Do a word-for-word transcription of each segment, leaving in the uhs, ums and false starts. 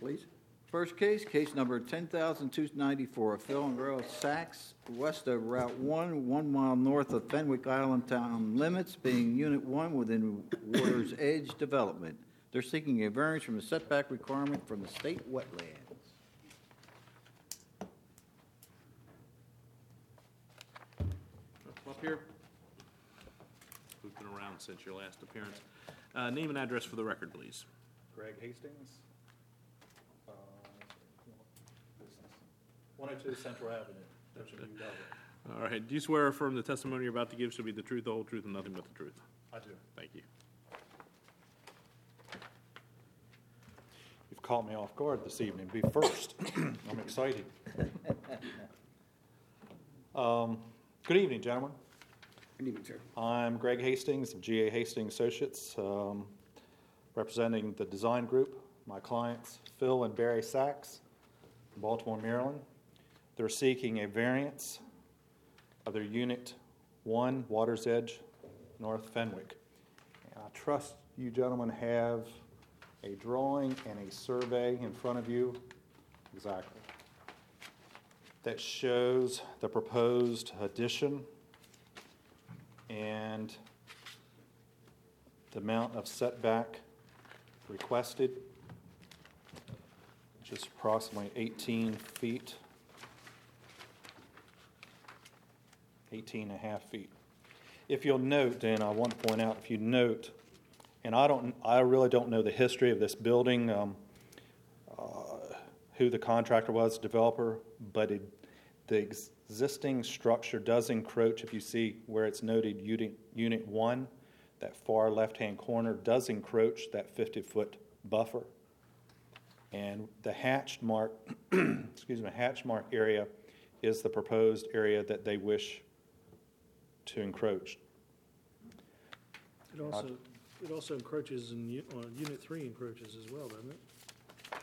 please. First case, case number ten thousand two ninety-four, Phil and Rose Sachs, west of Route one, one mile north of Fenwick Island town limits, being Unit one within Water's Edge Development. They're seeking a variance from the setback requirement from the state wetlands. Up here. Who's been around since your last appearance? Uh, name and address for the record, please. Greg Hastings. Uh, one oh two Central Avenue. That should be you got it. All right. Do you swear or affirm the testimony you're about to give should be the truth, the whole truth, and nothing but the truth? I do. Thank you. You've caught me off guard this evening. Be first. I'm excited. Um, good evening, gentlemen. Good evening, sir. I'm Greg Hastings of G A Hastings Associates, um, representing the design group. My clients, Phil and Barry Sachs, from Baltimore, Maryland. They're seeking a variance of their Unit one, Water's Edge, North Fenwick. And I trust you gentlemen have a drawing and a survey in front of you, exactly, that shows the proposed addition and the amount of setback requested, which is approximately eighteen feet, eighteen and a half feet. If you'll note, and I want to point out, if you note, and I don't, I really don't know the history of this building, um, uh, who the contractor was, developer, but it, the existing structure does encroach. If you see where it's noted unit, unit one, that far left-hand corner does encroach that fifty-foot buffer. And the hatched mark, excuse me, hatched mark area is the proposed area that they wish to encroach. It also, it also encroaches in, u- uh, Unit three encroaches as well, doesn't it?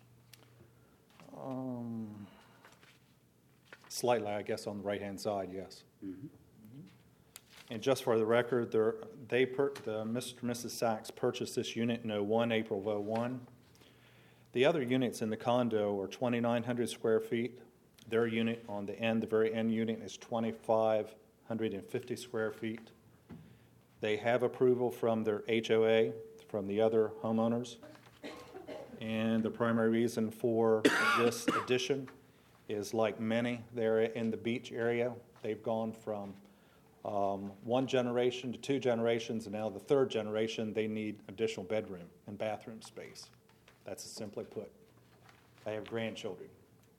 Um, slightly, I guess, on the right-hand side, yes. Mm-hmm. And just for the record, they're- they per- the Mister and Missus Sachs purchased this unit in oh one, April of oh one. The other units in the condo are twenty-nine hundred square feet. Their unit on the end, the very end unit, is twenty-five hundred fifty square feet. They have approval from their H O A, from the other homeowners. And the primary reason for this addition is, like many there in the beach area, they've gone from um, one generation to two generations, and now the third generation, they need additional bedroom and bathroom space. That's simply put. They have grandchildren.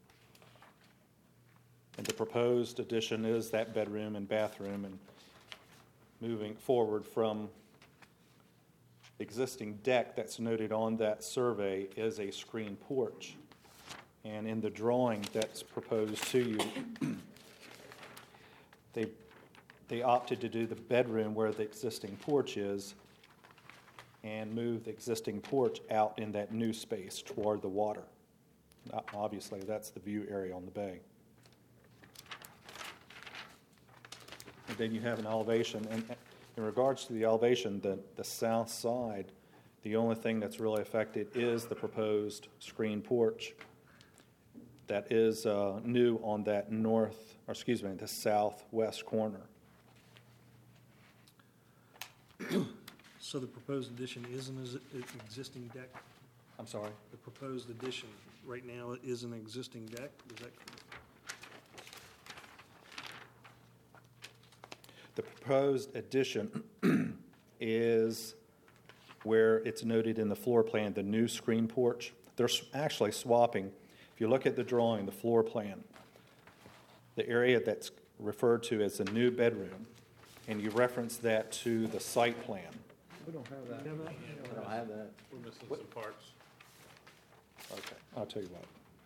And the proposed addition is that bedroom and bathroom, and moving forward from the existing deck that's noted on that survey is a screen porch. And in the drawing that's proposed to you, they, they opted to do the bedroom where the existing porch is and move the existing porch out in that new space toward the water. Obviously, that's the view area on the bay. And then you have an elevation. And in regards to the elevation, the, the south side, the only thing that's really affected is the proposed screen porch that is uh, new on that north, or excuse me, the southwest corner. So the proposed addition is an is- an existing deck? I'm sorry? The proposed addition right now is an existing deck, is that correct? The proposed addition is where it's noted in the floor plan, the new screen porch. They're s- actually swapping. If you look at the drawing, the floor plan, the area that's referred to as the new bedroom, and you reference that to the site plan. We don't have that. You have that? I don't have that. We're missing What? some parts. Okay, I'll tell you what.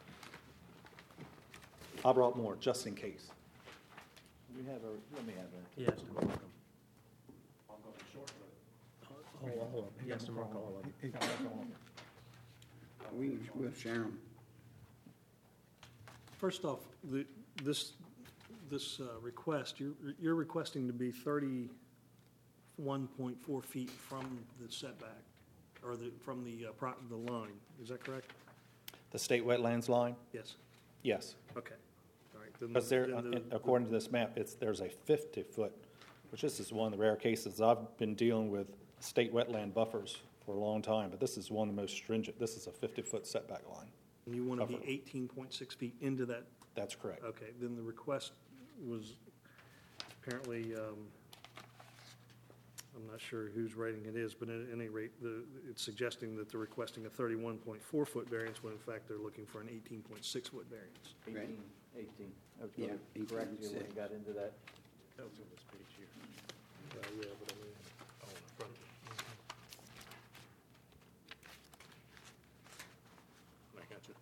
I brought more, just in case. We have a, let me have that. He has to mark them. Oh, all of them. He has to mark all of them. He got that all. We, we'll share them. First off, the, this, this uh, request, you're, you're requesting to be thirty-one point four feet from the setback, or the, from the, uh, pro- the line, is that correct? The state wetlands line? Yes, Yes. okay, all right. then- Because there, then the- according to this map, it's, there's a fifty-foot, which this is one of the rare cases. I've been dealing with state wetland buffers for a long time, but this is one of the most stringent. This is a fifty-foot setback line. And you want to be buffer. eighteen point six feet into that, That's correct. okay, then the request was apparently, um, I'm not sure whose writing it is, but at any rate, the, it's suggesting that they're requesting a thirty-one point four foot variance, when in fact they're looking for an eighteen point six foot variance. Right. Eighteen, eighteen. I was Yeah, gonna correct you when you eighteen, got into that. That was on this page here. Uh, yeah, but I mean, Oh, in the front. I got you.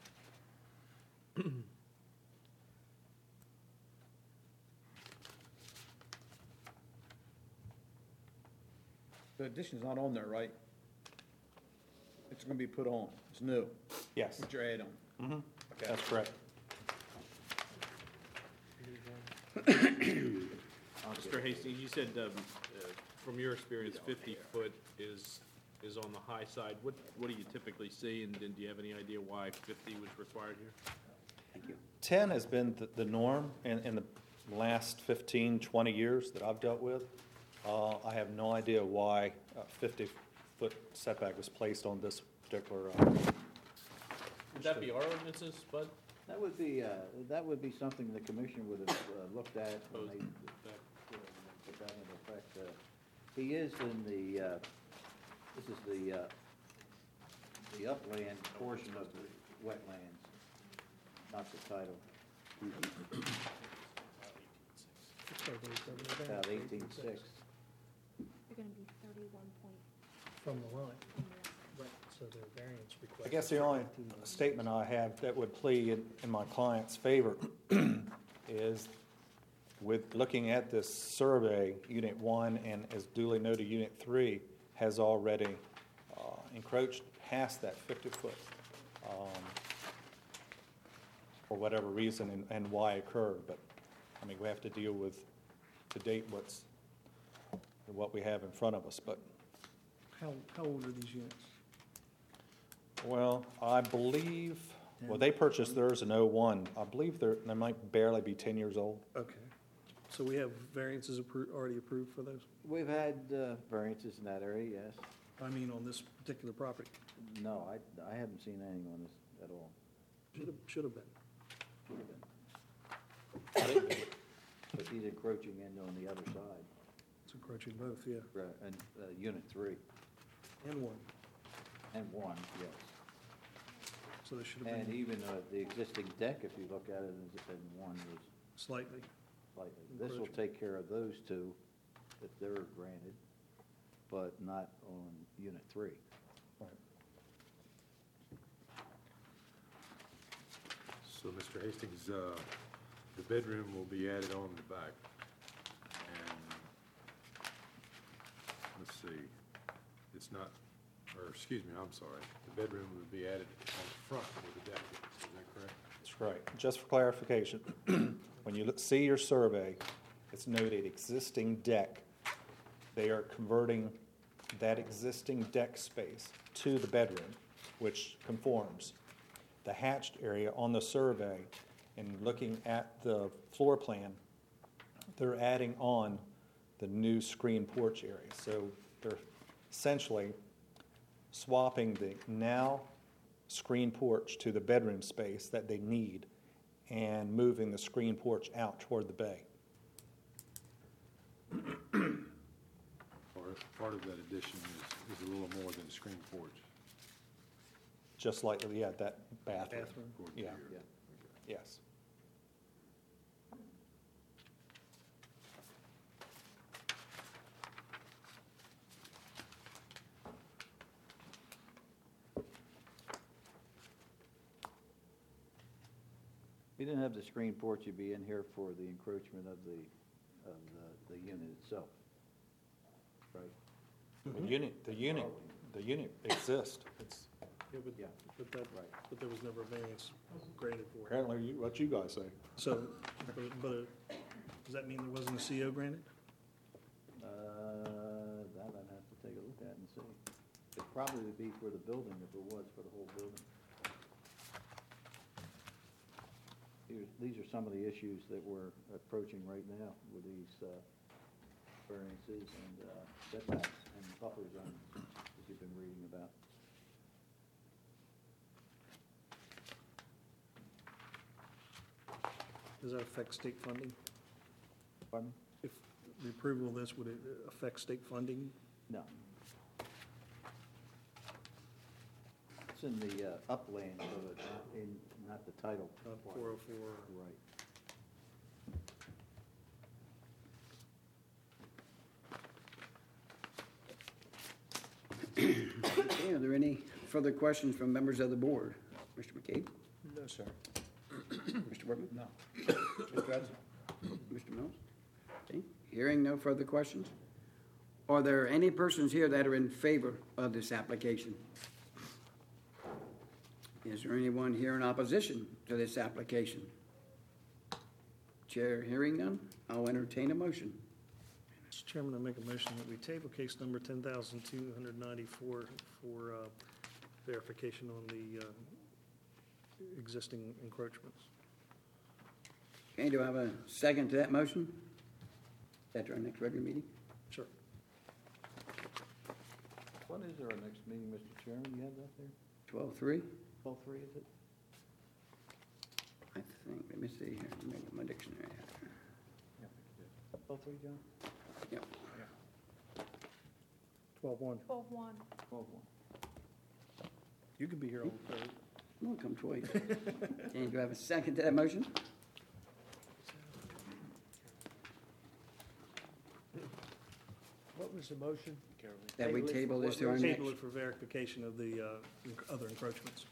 The addition's not on there, right? It's gonna be put on, it's new, Yes, what you're adding on. Mhm. Okay. That's correct. Mister Hastings, you said, um, uh, from your experience, fifty foot is, is on the high side. What, what do you typically see, and then do you have any idea why fifty was required here? Thank you. ten has been the, the norm in, in the last fifteen, twenty years that I've dealt with. Uh, I have no idea why a fifty-foot setback was placed on this particular, uh, Would that be our ordinances, Bud? That would be, uh, that would be something the commission would have uh, looked at when they uh, put that into effect. Uh, He is in the, uh, this is the, uh, the upland portion of the wetlands, not the title, looks like there's a about variance eighteen-six. You're gonna be thirty-one point from the line, from the right, so their variance request. I guess the only statement I have that would plead in, in my client's favor is with looking at this survey, Unit One, and as duly noted, Unit Three has already uh, encroached past that fifty-foot um, for whatever reason and, and why it occurred. But, I mean, we have to deal with, to date, what's, what we have in front of us. But, How, how old are these units? well, I believe, well, they purchased theirs in oh one. I believe they're, they might barely be ten years old. Okay, so we have variances appro, already approved for those? We've had uh, variances in that area, yes. I mean, on this particular property? No, I, I haven't seen anything on this at all. Should have, should have been. Should have been. But he's encroaching in on the other side, It's encroaching both, yeah, right, and, uh, unit three, and one, and one, yes. so there should have And been even, uh, the existing deck, if you look at it, is in one was slightly. slightly. This will take care of those two, if they're granted, but not on unit three. So, Mister Hastings, uh, the bedroom will be added on the back. And, let's see, it's not, or excuse me, I'm sorry, the bedroom would be added on the front where the deck is, is that correct? That's right. Just for clarification, when you look- see your survey, it's noted existing deck. They are converting that existing deck space to the bedroom, which conforms. The hatched area on the survey, and looking at the floor plan, they're adding on the new screen porch area. So they're essentially swapping the now screen porch to the bedroom space that they need and moving the screen porch out toward the bay. Or part of that addition is, is a little more than a screen porch? Just like, yeah, that bathroom. Bathroom. according to Yeah. your- Yeah. Yes. If you didn't have the screen porch, you'd be in here for the encroachment of the, of the, the unit itself, right? The unit, the unit, the unit exists. It's Yeah, but, Yeah. but that, Right. but there was never a variance granted for it. apparently you- what you guys say. So, but, but uh, does that mean there wasn't a C O granted? Uh, that I'd have to take a look at and see. It'd probably be for the building if it was for the whole building. these are some of the issues that we're approaching right now with these uh, variances and uh, setbacks and buffer zones that you've been reading about. Does that affect state funding? Pardon? If the approval of this, would it affect state funding? No. It's in the uh, upland, so it's not in, not the title. Not part. four oh four. Right. Okay, are there any further questions from members of the board? Mister McCabe? No, sir. Mister Workman? No. Mister Hudson? Mister Mills? Okay, hearing no further questions. Are there any persons here that are in favor of this application? Is there anyone here in opposition to this application? Chair hearing none, I'll entertain a motion. Mister Chairman, I make a motion that we table case number ten thousand two hundred ninety-four for uh, verification on the uh, existing encroachments. Okay, do I have a second to that motion? At our next regular meeting? Sure. When is our next meeting, Mister Chairman? You have that there? Twelve-three, Twelve three, is it? I think, let me see here, let me get my dictionary. Twelve three, John? Yep. Twelve one. Twelve one. Twelve one. You could be here all day. Won't come twice. Okay, do I have a second to that motion? What was the motion? That we table this to our next? Table it for verification of the uh, enc- other encroachments.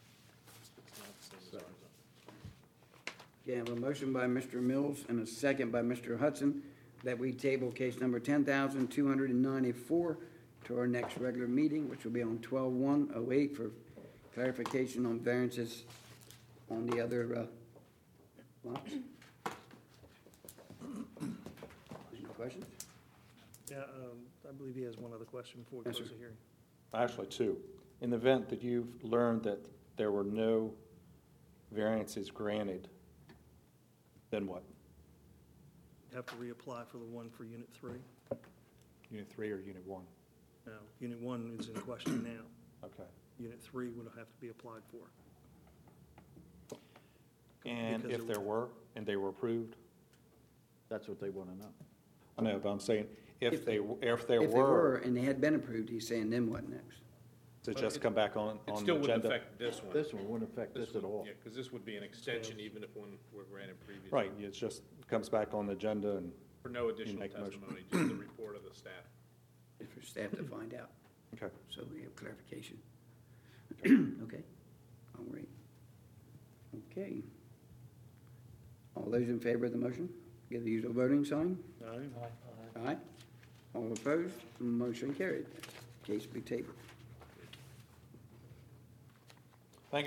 Okay, I have a motion by Mister Mills and a second by Mister Hudson that we table case number ten thousand two hundred ninety-four to our next regular meeting, which will be on twelve one oh eight for clarification on variances on the other uh, lots. Any questions? Yeah, um, I believe he has one other question before we Yes, close sir. the hearing. Actually, two. In the event that you've learned that there were no variances granted, then what? You have to reapply for the one for Unit three. Unit three or unit one? Now, Unit one is in question now. Okay. Unit three would have to be applied for. And Because if it- there were, and they were approved? That's what they want to know. I know, but I'm saying, if If- they, if there If they were were, and they had been approved, he's saying then what next? to just come back on, It on still the wouldn't agenda? affect this one. This one wouldn't affect this at one- all. Yeah, because this would be an extension even if one were granted previously. Right, it just comes back on the agenda and, For no additional make a motion. testimony, just the report of the staff. It's for staff to find out, okay. so we have clarification. Okay, all right. Okay. All those in favor of the motion, give the usual voting sign. Aye. Aye. All opposed, motion carried. Case be tabled.